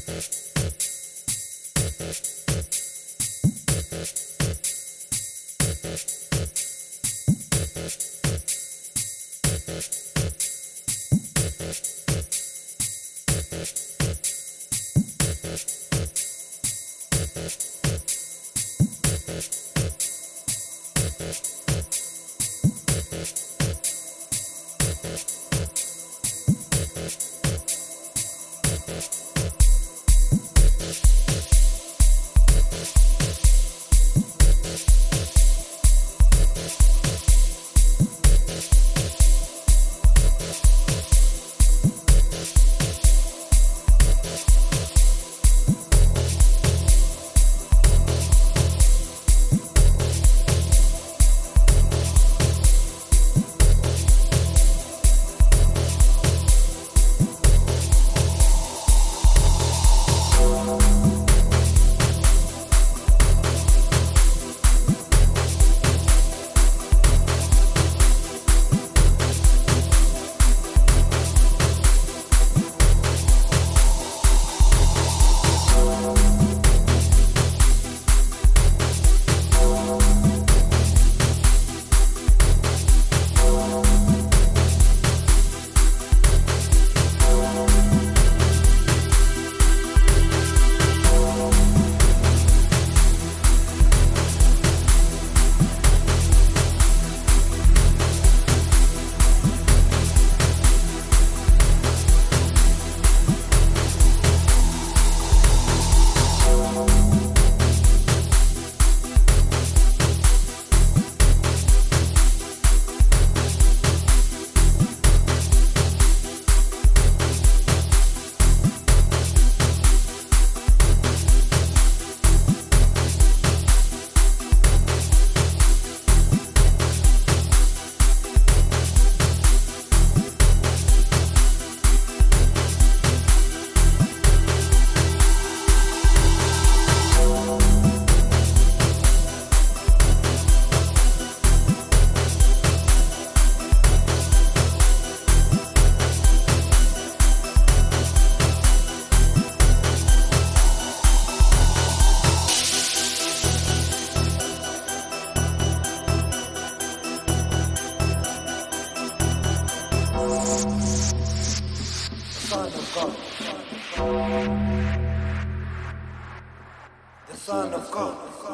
Son of God,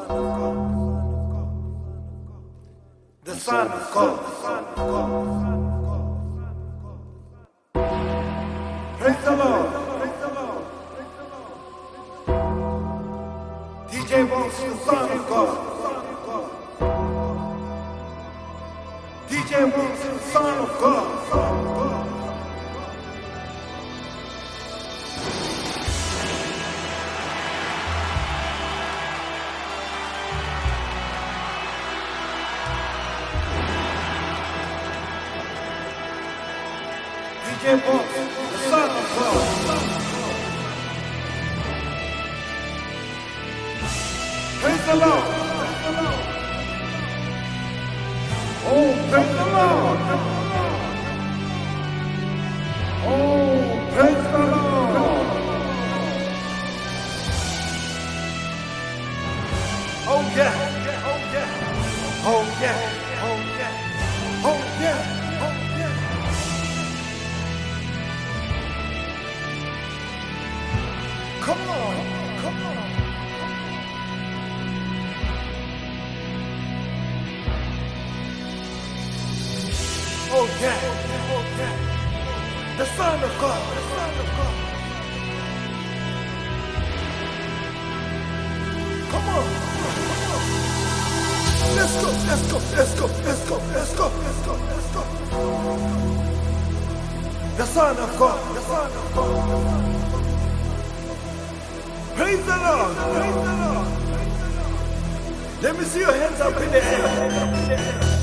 the Son of God, praise the Lord, DJ Wong's the Son of God, DJ Wong's the Son of God. DJ Wong, the Son of God. Praise the Lord. Oh, praise the Lord. Oh, praise the Lord. Oh yeah, oh yeah, oh yeah, oh yeah, oh yeah. Come on, come on. Oh yeah, oh yeah. The Son of God, the Son of God. Come on, come on. Let's go, let's go, let's go, let's go, let's go, let's go, let's go. The Son of God, the Son of God. Praise the Lord, praise the Lord. Let me see your hands up in the air.